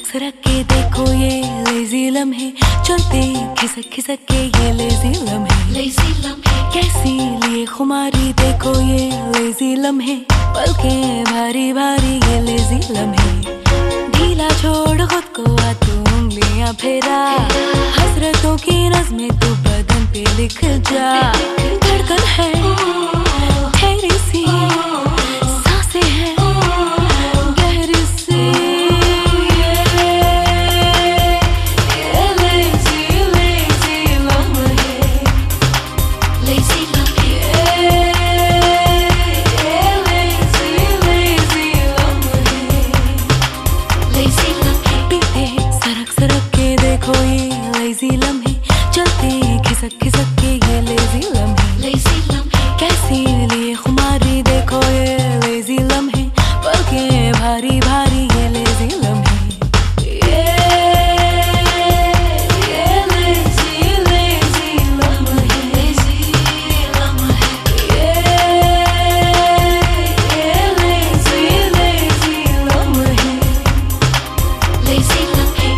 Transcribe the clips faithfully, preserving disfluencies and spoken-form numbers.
सरक के देखो ये लेजी लम्हे, चलते खिसक खिसक के ये लेजी लम्हे, लेजी लम्हे कैसी लिए खुमारी देखो ये लेजी लम्हे, पलकें भारी भारी ये लेजी लम्हे, ढीला छोड़ खुद को आ तू उंगलियां फेरा, हसरतों की नज़्में तू बदन पे लिख जा, धड़कन है ठहरी सी सांसें हैं गहरी सी, ये लेजी लेजी लम्हे, लेजी लम्हे, ये लेजी लेजी लम्हे, लेजी लम्हे पीते सरक सरक के देखो ये लेजी लम्हे, चलते खिसक खिसक के ये लेजी लम्हे, लेजी लम्हे कैसी लिए खुमारी देखो ये लेजी लम्हे, पलकें भारी भारी ये लेजी लम्हे, ये ये लेजी लेजी लम्हे, लेजी लम्हे, ये ये लेजी लेजी लम्हे, लेजी लम्हे।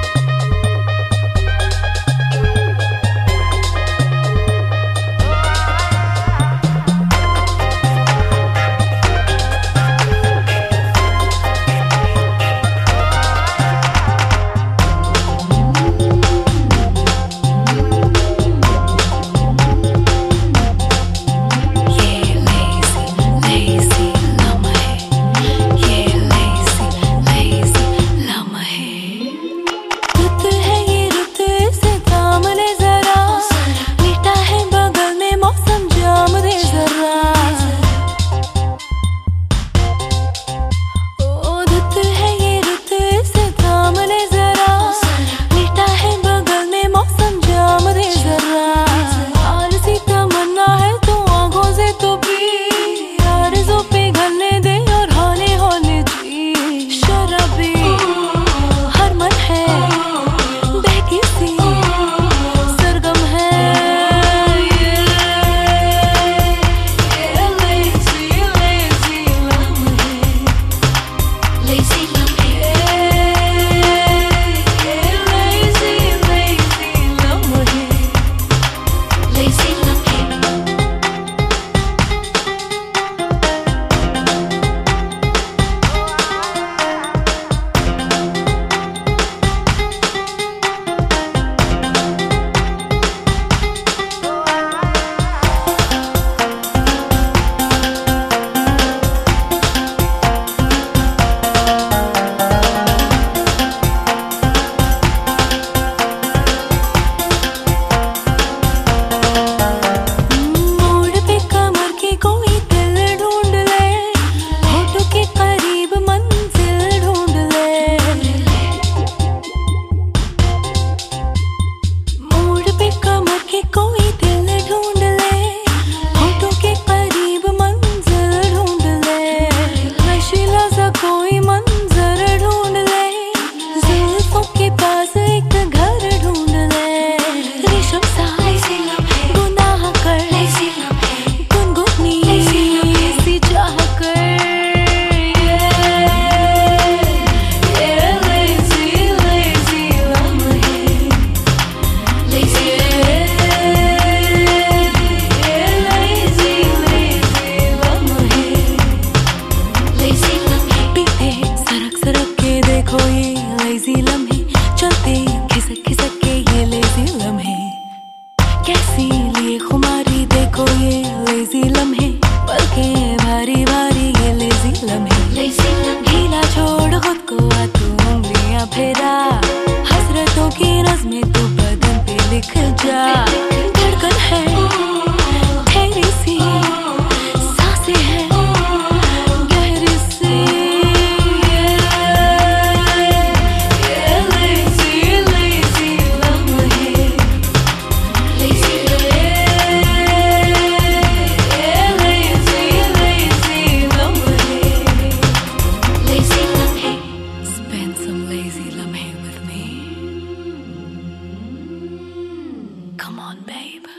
लेजी लम्हे, चलते खिसक खिसक के ये लेजी लम्हे, कैसी लिए खुमारी देखो ये लेजी लम्हे, पलकें भारी भारी ये लेजी लम्हे, लेजी लम्हे ढीला छोड़ खुद को आ तू उंगलियां फेरा, हसरतों की नज़्में तू बदन पे लिख जा, धड़कन है ठहरी सी सांसें हैं गहरी सी, Come on, babe.